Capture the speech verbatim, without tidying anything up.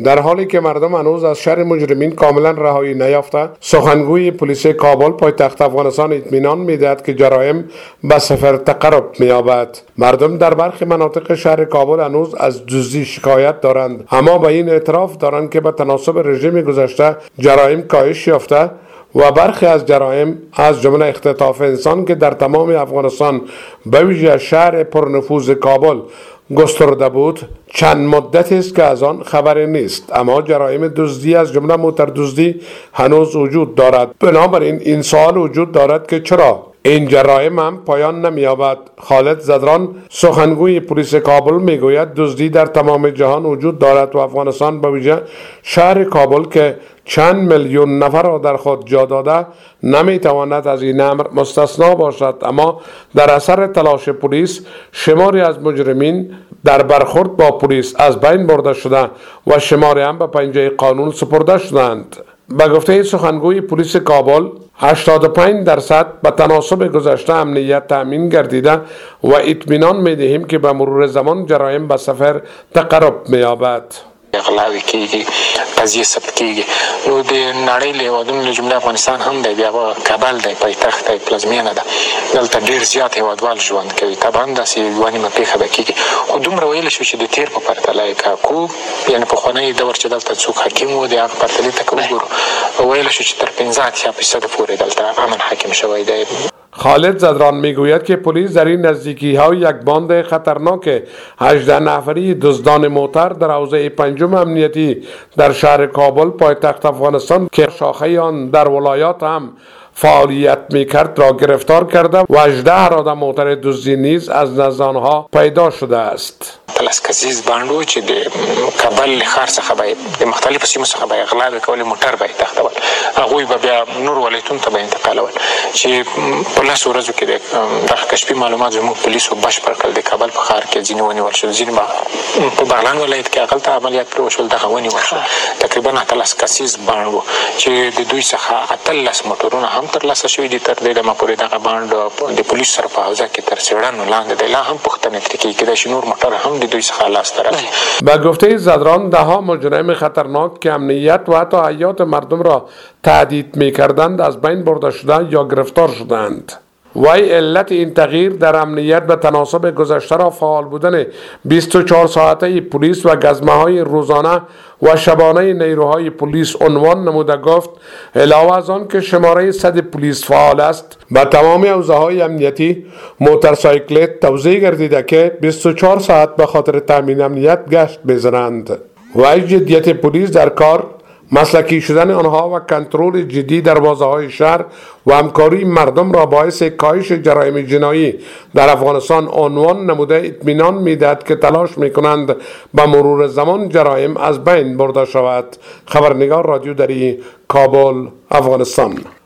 در حالی که مردم هنوز از شر مجرمین کاملا رهایی نیافته، سخنگوی پلیس کابل پایتخت افغانستان اطمینان میدهد که جرایم به صفر تقرب می‌یابد. مردم در برخی مناطق شهر کابل هنوز از دزدی شکایت دارند، اما به این اعتراف دارند که به تناسب رژیم گذشته جرایم کاهش یافته و برخی از جرایم از جمله اختطاف انسان که در تمام افغانستان به ویژه شهر پرنفوذ کابل گسترده بود چند مدت است که از آن خبری نیست، اما جرایم دزدی از جمله موتر دزدی هنوز وجود دارد. بنابراین این سوال وجود دارد که چرا این جرایم هم پایان نمی‌یابد. خالد زدران سخنگوی پلیس کابل میگوید دزدی در تمام جهان وجود دارد و افغانستان به ویژه شهر کابل که چند میلیون نفر را در خود جا داده نمیتواند از این امر مستثنا باشد، اما در اثر تلاش پلیس شماری از مجرمین در برخورد با پلیس از بین برده شده و شماری هم به پنجه قانون سپرده شدند. به گفته سخنگوی پلیس کابل هشتاد و پنج درصد به تناسب گذشته امنیت تأمین گردیده و اطمینان می‌دهیم که به مرور زمان جرایم به صفر تقرب می‌یابد. غلاوی کیږي قضیه ثبت کیږي نو د نړۍ له هیوادونو له جمله افغانستان هم دی، بیا کابل دی پایتخت دی پلازمینه ده، دلته ډېر زیات هیوادوال ژوند کوي. طبعا داسې یوه نیمه پېښه به کیږي، خو دومره ویلی شو چې د تېر په پرتله یې کاکو یعنې پخوانی دور چې دلته څوک حاکم و د هغه پرتلې ته که وګورو ویلی شو چې تر پنځه اتیا فیصده پورې دلته امن حاکم شوی دی. خالد زدران میگوید که پلیس در این نزدیکی ها یک باند خطرناک هجده نفری دزدان موتر در حوزه پنجم امنیتی در شهر کابل پایتخت افغانستان که شاخه آن در ولایات هم فعالیت میکرد را گرفتار کرده و هجده راده موتر دزدی نیز از نزد آنها پیدا شده است. تلس کسیز باندو چې د کابل له ښار څخه به د مختلفو سیمو څخه به غلاوې کولې، موټر به یې تښتول، هغوی به بیا نور ولایتونو ته به یې انتقالول چې په لسو ورځو کې د دغه کشفي معلومات زموږ پولیسو بشپړ کړل. د کابل په ښار کې ځینې ونیول شول، ځینې په بغلان ولایت کې هغلته عملیات پرې وشول، دغه ونیول شول. تقریبا اتلس کسیز باند و چې د دوی څخه اتلس موټرونه هم ترلاسه شوي دي. تر دې دمه پورې دغه باند د پولیسو سره په حوزه کې تر څېړنو لاندې دی، لا هم پوښتنې ترې کېږي، کېدای شي نور موټر هم د دوی څخه لاس ته راشي. به گفته زدران ده ها مجرم خطرناک که امنیت و حتی حیات مردم را تهدید می کردند از بین برده شده یا گرفتار شدند. وی علت این تغییر در امنیت به تناسب گذشته را فعال بودن بیست و چهار ساعته پلیس و گزمه های روزانه و شبانه نیروهای پلیس عنوان نموده گفت. علاوه از آن که شماره صد پلیس فعال است، به تمام حوزه های امنیتی موتورسایکلت توزیع گردیده که بیست و چهار ساعت به خاطر تامین امنیت گشت بزنند. و جدیت پلیس در کار، مسلکی شدن آنها و کنترل جدی در بازارهای شهر و همکاری مردم را باعث کاهش جرایم جنایی در افغانستان عنوان نموده اطمینان میدهد که تلاش میکنند به مرور زمان جرایم از بین برده شود. خبرنگار رادیو دری کابل، افغانستان.